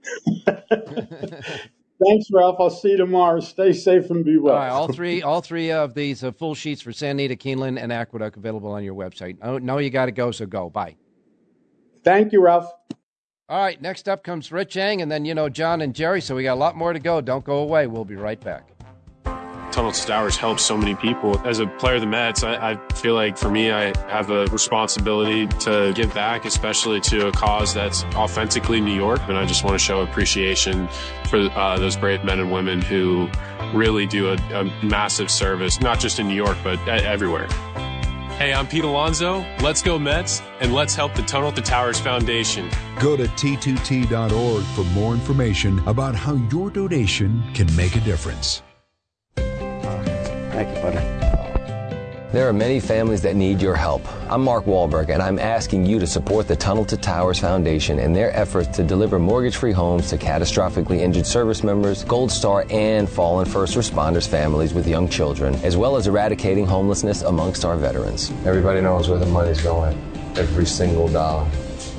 it? Thanks, Ralph. I'll see you tomorrow. Stay safe and be well. All right, all three, all three of these uh, full sheets for Santa Anita, Keeneland, and Aqueduct available on your website. Oh, no, you got to go, so go. Bye. Thank you, Ralph. All right, next up comes Rich Eng, and then, you know, John and Jerry, so we got a lot more to go. Don't go away. We'll be right back. Tunnel to Towers helps so many people. As a player of the Mets, I, I feel like for me, I have a responsibility to give back, especially to a cause that's authentically New York. And I just want to show appreciation for uh, those brave men and women who really do a, a massive service, not just in New York, but everywhere. Hey, I'm Pete Alonso. Let's go Mets, and let's help the Tunnel to Towers Foundation. Go to T two T dot org for more information about how your donation can make a difference. Thank you, buddy. There are many families that need your help. I'm Mark Wahlberg, and I'm asking you to support the Tunnel to Towers Foundation and their efforts to deliver mortgage-free homes to catastrophically injured service members, Gold Star, and fallen first responders families with young children, as well as eradicating homelessness amongst our veterans. Everybody knows where the money's going. Every single dollar.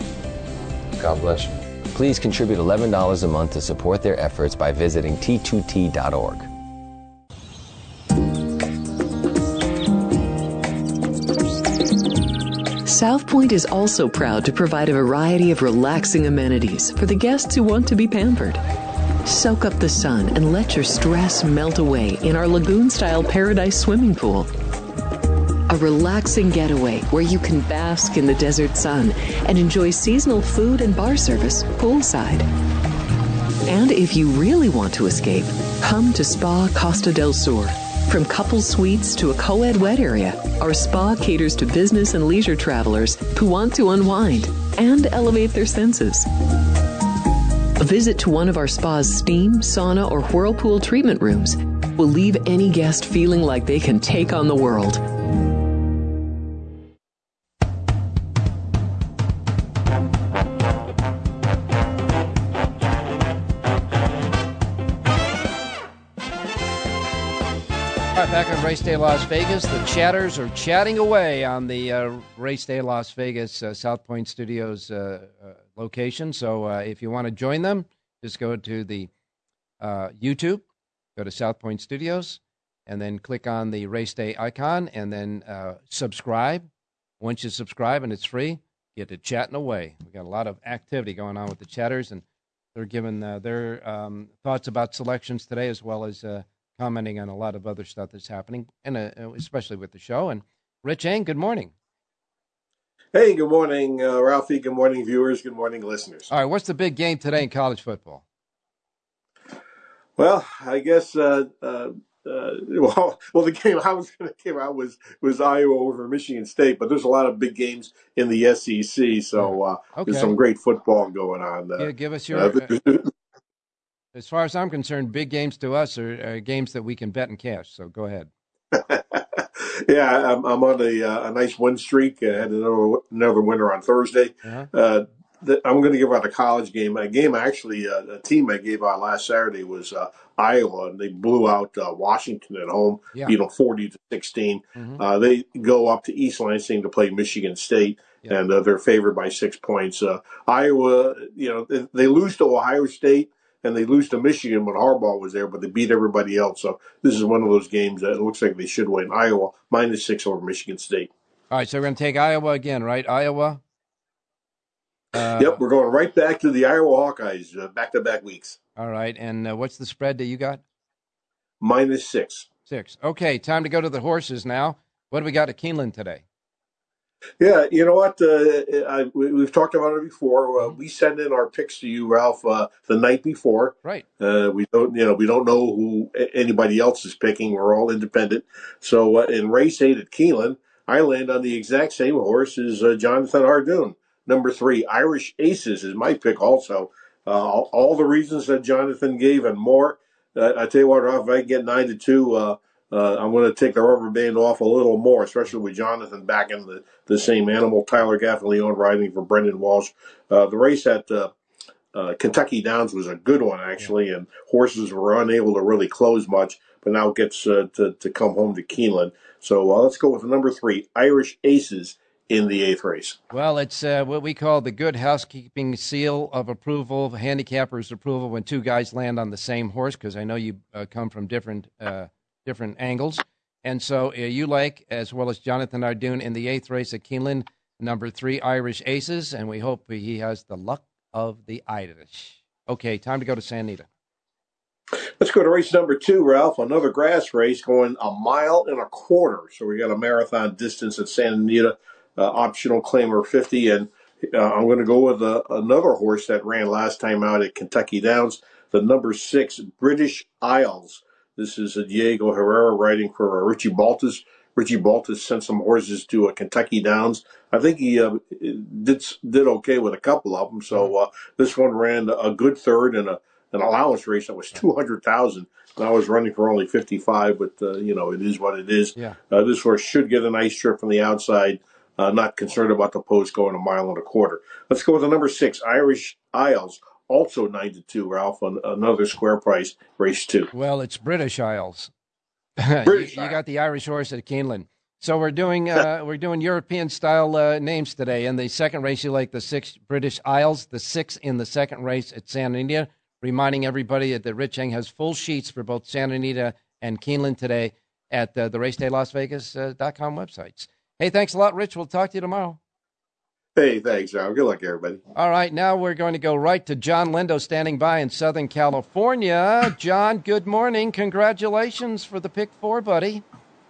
God bless you. Please contribute eleven dollars a month to support their efforts by visiting T two T dot org. South Point is also proud to provide a variety of relaxing amenities for the guests who want to be pampered. Soak up the sun and let your stress melt away in our lagoon-style Paradise swimming pool. A relaxing getaway where you can bask in the desert sun and enjoy seasonal food and bar service poolside. And if you really want to escape, come to Spa Costa del Sur. From couple suites to a co-ed wet area, our spa caters to business and leisure travelers who want to unwind and elevate their senses. A visit to one of our spa's steam, sauna, or whirlpool treatment rooms will leave any guest feeling like they can take on the world. All right, back on Race Day Las Vegas. The chatters are chatting away on the uh, Race Day Las Vegas uh, South Point Studios uh, uh, location. So uh, if you want to join them, just go to the uh, YouTube, go to South Point Studios, and then click on the Race Day icon, and then uh, subscribe. Once you subscribe, and it's free, get to chatting away. We got a lot of activity going on with the chatters, and they're giving uh, their um, thoughts about selections today, as well as uh, commenting on a lot of other stuff that's happening, and uh, especially with the show. And Rich Eng, good morning. Hey, good morning, uh, Ralphie. Good morning, viewers. Good morning, listeners. All right, what's the big game today in college football? Well, I guess uh, uh, uh, well, well, the game I was going to give out was was Iowa over Michigan State, but there's a lot of big games in the S E C, so uh, okay. There's some great football going on. Uh, yeah, give us your. Uh, uh, as far as I'm concerned, big games to us are, are games that we can bet and cash. So go ahead. yeah, I'm, I'm on a, uh, a nice win streak. I had another another winner on Thursday. Uh-huh. Uh, the, I'm going to give out a college game. A game actually, uh, a team I gave out last Saturday was uh, Iowa, and they blew out uh, Washington at home, yeah. you know, forty to sixteen. Mm-hmm. Uh, they go up to East Lansing to play Michigan State, yeah. and uh, they're favored by six points. Uh, Iowa, you know, they, they lose to Ohio State. And they lose to Michigan when Harbaugh was there, but they beat everybody else. So this is one of those games that it looks like they should win. Iowa, minus six over Michigan State. All right, so we're going to take Iowa again, right? Iowa? Uh, yep, we're going right back to the Iowa Hawkeyes, uh, back-to-back weeks. All right, and uh, what's the spread that you got? Minus six. Six. Okay, time to go to the horses now. What do we got at Keeneland today? Yeah, you know what? Uh, I, we, we've talked about it before. Uh, we send in our picks to you, Ralph, uh, the night before. Right. Uh, we don't, you know, we don't know who anybody else is picking. We're all independent. So uh, in race eight at Keeneland, I land on the exact same horse as uh, Jonathan Hardoon. Number three, Irish Aces is my pick. Also, uh, all, all the reasons that Jonathan gave and more. Uh, I tell you what, Ralph, if I get nine to two. Uh, Uh, I'm going to take the rubber band off a little more, especially with Jonathan back in the, the same animal. Tyler Gaffalione riding for Brendan Walsh. Uh, the race at uh, uh, Kentucky Downs was a good one, actually, and horses were unable to really close much, but now it gets uh, to, to come home to Keeneland. So uh, let's go with number three, Irish Aces in the eighth race. Well, it's uh, what we call the good housekeeping seal of approval, handicapper's approval, when two guys land on the same horse, because I know you uh, come from different uh different angles. And so uh, you like, as well as Jonathan Hardoon in the eighth race at Keeneland, number three, Irish Aces, and we hope he has the luck of the Irish. Okay, time to go to Santa Anita. Let's go to race number two, Ralph, another grass race going a mile and a quarter. So we got a marathon distance at Santa Anita, uh, optional claimer fifty, and uh, I'm going to go with uh, another horse that ran last time out at Kentucky Downs, the number six, British Isles. This is a Diego Herrera riding for uh, Richie Baltas. Richie Baltas sent some horses to uh, Kentucky Downs. I think he uh, did did okay with a couple of them. So uh, this one ran a good third in a an allowance race that was two hundred thousand. And I was running for only fifty-five, but uh, you know it is what it is. Yeah. Uh, this horse should get a nice trip from the outside. Uh, not concerned about the post going a mile and a quarter. Let's go with the number six, Irish Isles. Also nine to two, Ralph, on another square price, race two. Well, it's British Isles. British you, you got the Irish horse at Keeneland. So we're doing uh, we're doing European style uh, names today. In the second race, you like the six British Isles, the six in the second race at Santa Anita. Reminding everybody that Rich Eng has full sheets for both Santa Anita and Keeneland today at uh, the race day las vegas dot com websites. Hey, thanks a lot, Rich. We'll talk to you tomorrow. Hey, thanks, John. Good luck, everybody. All right, now we're going to go right to John Lindo standing by in Southern California. John, good morning. Congratulations for the pick four, buddy.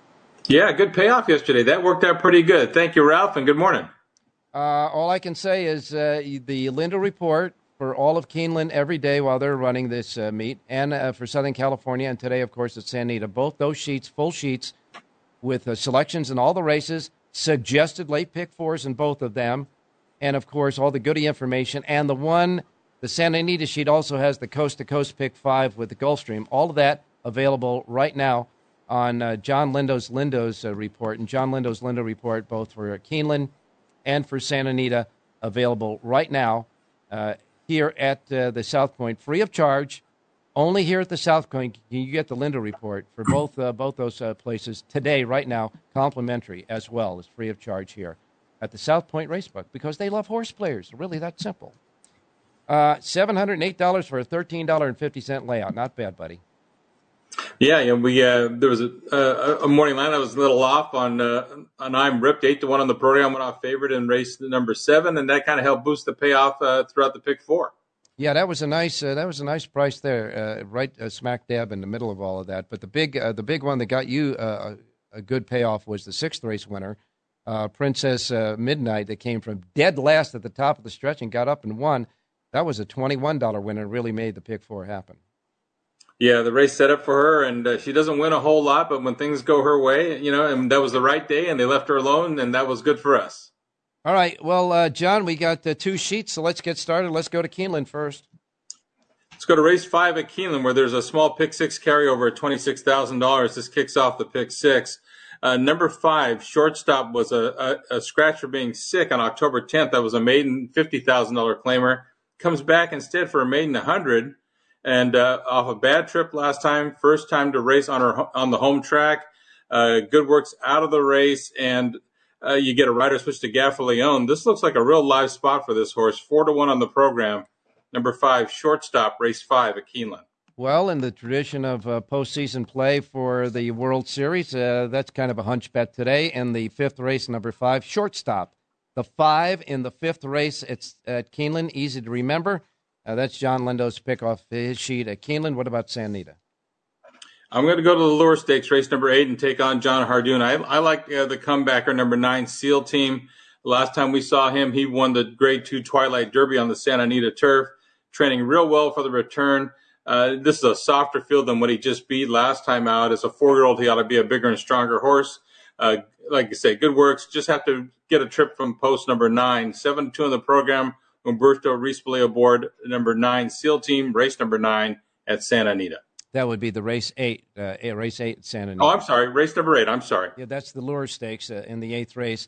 Yeah, good payoff yesterday. That worked out pretty good. Thank you, Ralph, and good morning. Uh, all I can say is uh, the Lindo report for all of Keeneland every day while they're running this uh, meet, and uh, for Southern California, and today, of course, at Santa Anita. Both those sheets, full sheets, with uh, selections in all the races, suggested late pick fours in both of them, and, of course, all the goodie information. And the one, the Santa Anita sheet also has the coast-to-coast pick five with the Gulfstream. All of that available right now on uh, John Lindo's Lindo's uh, report. And John Lindo's Lindo report, both for Keeneland and for Santa Anita, available right now uh, here at uh, the South Point, free of charge, Only here at the South Point can you get the Linda Report for both uh, both those uh, places today, right now, complimentary as well as free of charge here at the South Point Racebook because they love horse players. Really that simple. Uh, seven hundred eight dollars for a thirteen dollars and fifty cents layout. Not bad, buddy. Yeah, yeah. We uh, there was a, a, a morning line. I was a little off on uh, on I'm ripped eight to one on the program. Went off favorite in race number seven, and that kind of helped boost the payoff uh, throughout the pick four. Yeah, that was a nice uh, that was a nice price there, uh, right uh, smack dab in the middle of all of that. But the big uh, the big one that got you uh, a good payoff was the sixth race winner, uh, Princess uh, Midnight, that came from dead last at the top of the stretch and got up and won. That was a twenty-one dollars winner. Really made the pick four happen. Yeah, the race set up for her, and uh, she doesn't win a whole lot, but when things go her way, you know, and that was the right day, and they left her alone, and that was good for us. All right, well, uh, John, we got uh, two sheets, so let's get started. Let's go to Keeneland first. Let's go to race five at Keeneland, where there's a small pick six carryover at twenty-six thousand dollars. This kicks off the pick six. Uh, number five, shortstop, was a, a, a scratch for being sick on October tenth. That was a maiden fifty thousand dollars claimer. Comes back instead for a maiden one hundred thousand dollars. And uh, off a bad trip last time, first time to race on her on the home track. Uh, good works out of the race, and uh, you get a rider switch to Gaffaleone. This looks like a real live spot for this horse. Four to one on the program. Number five, shortstop, race five at Keeneland. Well, in the tradition of uh, postseason play for the World Series, uh, that's kind of a hunch bet today. And the fifth race, number five, shortstop. The five in the fifth race, it's at Keeneland, easy to remember. Uh, that's John Lindo's pick off his sheet at Keeneland. What about Santa Anita? I'm going to go to the Lure Stakes, race number eight, and take on John Hardoon. I, I like uh, the comebacker, number nine, SEAL Team. Last time we saw him, he won the Grade two Twilight Derby on the Santa Anita turf, training real well for the return. Uh, this is a softer field than what he just beat last time out. As a four-year-old, he ought to be a bigger and stronger horse. Uh, like I say, good works. Just have to get a trip from post number nine. seven to two in the program. Umberto Rispoli aboard number nine, SEAL Team, race number nine at Santa Anita. That would be the race eight, uh, race eight at Santa Anita. Oh, I'm sorry, race number eight. I'm sorry. Yeah, that's the Lure Stakes uh, in the eighth race.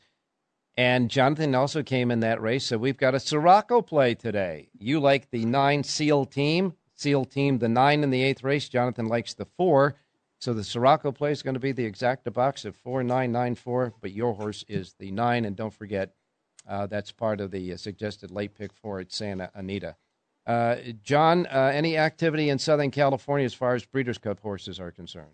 And Jonathan also came in that race, so we've got a Sirocco play today. You like the nine SEAL Team. SEAL Team, the nine in the eighth race. Jonathan likes the four. So the Sirocco play is going to be the exacta box of four nine nine four, but your horse is the nine. And don't forget, uh, that's part of the uh, suggested late pick four at Santa Anita. Uh, John, uh, any activity in Southern California as far as Breeders' Cup horses are concerned?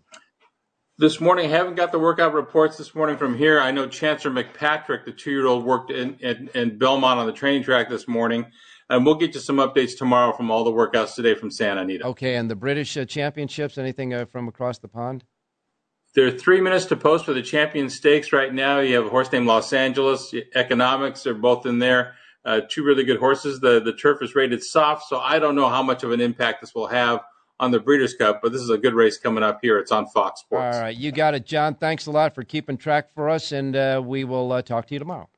This morning, I haven't got the workout reports this morning from here. I know Chancellor McPatrick, the two-year-old, worked in, in, in Belmont on the training track this morning. And we'll get you some updates tomorrow from all the workouts today from Santa Anita. Okay, and the British uh, Championships, anything uh, from across the pond? There are three minutes to post for the Champion Stakes right now. You have a horse named Los Angeles. Economics are both in there. Uh, two really good horses. The, the turf is rated soft, so I don't know how much of an impact this will have on the Breeders' Cup, but this is a good race coming up here. It's on Fox Sports. All right, you got it, John. Thanks a lot for keeping track for us, and uh, we will uh, talk to you tomorrow.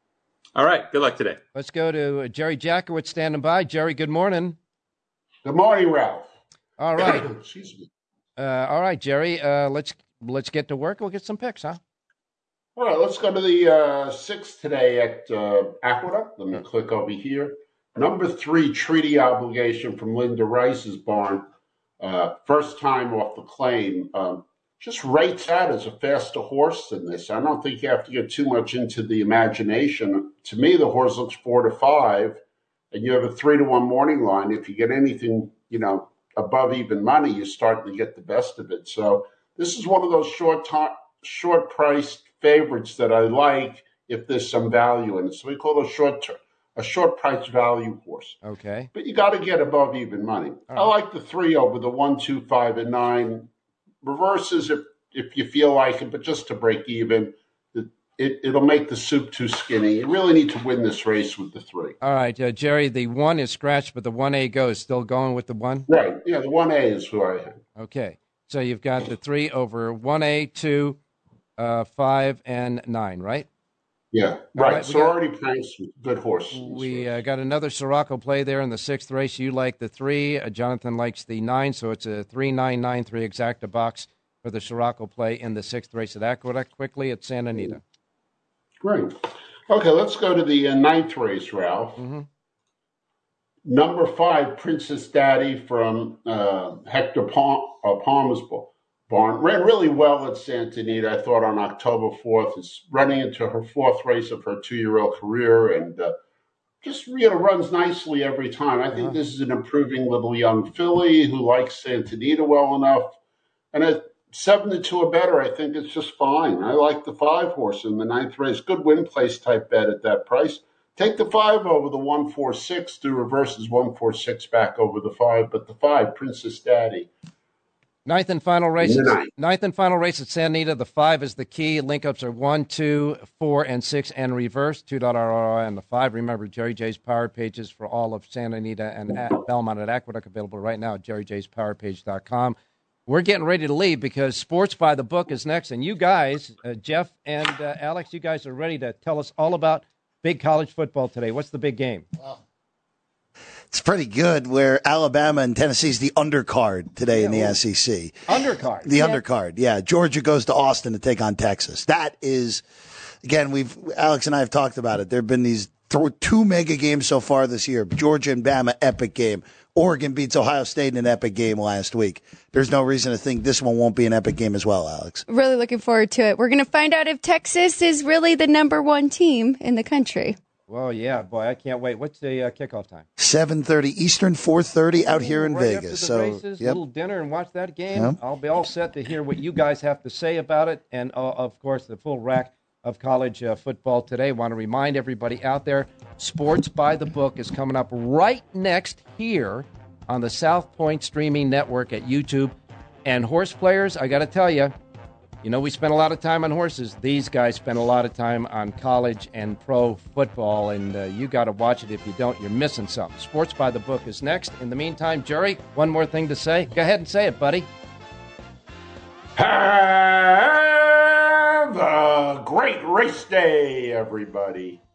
All right, good luck today. Let's go to Jerry Jackowitz standing by. Jerry, good morning. Good morning, Ralph. All right. Excuse me. Uh, all right, Jerry, uh, let's let's get to work. We'll get some picks, huh? All right, let's go to the uh, sixth today at uh, Aqueduct. Let me click over here. Number three, Treaty Obligation from Linda Rice's barn. Uh, first time off the claim. Um, just rates out as a faster horse than this. I don't think you have to get too much into the imagination. To me, the horse looks four to five, and you have a three to one morning line. If you get anything, you know, above even money, you're starting to get the best of it. So this is one of those short time, short priced favorites that I like if there's some value in it. So we call it a short term. A short price value horse. Okay. But you got to get above even money. Right. I like the three over the one, two, five, and nine. Reverses if, if you feel like it, but just to break even, it, it, it'll make the soup too skinny. You really need to win this race with the three. All right, uh, Jerry, the one is scratched, but the one A goes. Still going with the one? Right. Yeah, the one A is who I have. Okay. So you've got the three over one A, two, uh, five, and nine, right? Yeah, right. right. So got, already placed with good horse. We uh, got another Sirocco play there in the sixth race. You like the three. Uh, Jonathan likes the nine, so it's a three nine nine three exacta box for the Sirocco play in the sixth race at Aqueduct. Quickly at Santa Anita. Great. Okay, let's go to the uh, ninth race, Ralph. Mm-hmm. Number five, Princess Daddy from uh, Hector Palm, uh, Palmer's barn. Ran really well at Santa Anita, I thought, on October fourth. Is running into her fourth race of her two-year-old career, and uh, just, you know, runs nicely every time. I think uh-huh. this is an improving little young filly who likes Santa Anita well enough. And at seven to two or better, I think it's just fine. I like the five horse in the ninth race. Good win place type bet at that price. Take the five over the one four six. Do reverses one four six back over the five, but the five, Princess Daddy. Ninth and final race. Ninth. Ninth and final race at Santa Anita. The five is the key. Link-ups are one, two, four, and six, and reverse. Two dollar R O I on the five. Remember, Jerry J's Power Pages for all of Santa Anita and at Belmont at Aqueduct available right now at jerry j's power page dot com. We're getting ready to leave because Sports by the Book is next. And you guys, uh, Jeff and uh, Alex, you guys are ready to tell us all about big college football today. What's the big game? Wow. It's pretty good where Alabama and Tennessee's the undercard today yeah, in the well, S E C. Undercard. The yeah. undercard, yeah. Georgia goes to Austin to take on Texas. That is, again, we've Alex and I have talked about it. There have been these th- two mega games so far this year. Georgia and Bama, epic game. Oregon beats Ohio State in an epic game last week. There's no reason to think this one won't be an epic game as well, Alex. Really looking forward to it. We're going to find out if Texas is really the number one team in the country. Well, yeah, boy, I can't wait. What's the uh, kickoff time? seven thirty Eastern, four thirty out here in right Vegas. After the so, races, yep. little dinner and watch that game. Yep. I'll be all set to hear what you guys have to say about it. And, uh, of course, the full rack of college uh, football today. Want to remind everybody out there, Sports by the Book is coming up right next here on the South Point Streaming Network at YouTube. And horse players, I got to tell you, you know, we spend a lot of time on horses. These guys spend a lot of time on college and pro football, and uh, you got to watch it. If you don't, you're missing something. Sports by the Book is next. In the meantime, Jerry, one more thing to say. Go ahead and say it, buddy. Have a great race day, everybody.